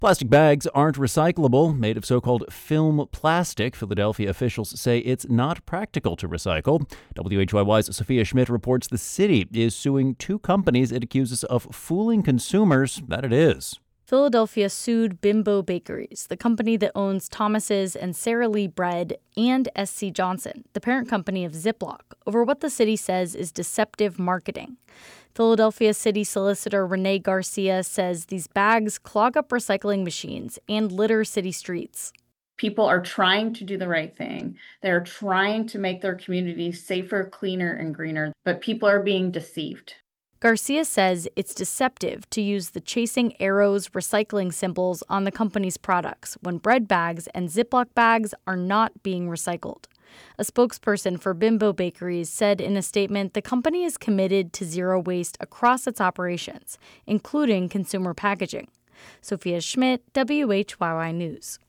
Plastic bags aren't recyclable. Made of so-called film plastic, Philadelphia officials say it's not practical to recycle. WHYY's Sophia Schmidt reports the city is suing two companies it accuses of fooling consumers that it is. Philadelphia sued Bimbo Bakeries, the company that owns Thomas's and Sara Lee Bread, and SC Johnson, the parent company of Ziploc, over what the city says is deceptive marketing. Philadelphia City Solicitor Renee Garcia says these bags clog up recycling machines and litter city streets. People are trying to do the right thing. They're trying to make their communities safer, cleaner, and greener, but people are being deceived. Garcia says it's deceptive to use the Chasing Arrows recycling symbols on the company's products when bread bags and Ziploc bags are not being recycled. A spokesperson for Bimbo Bakeries said in a statement the company is committed to zero waste across its operations, including consumer packaging. Sophia Schmidt, WHYY News.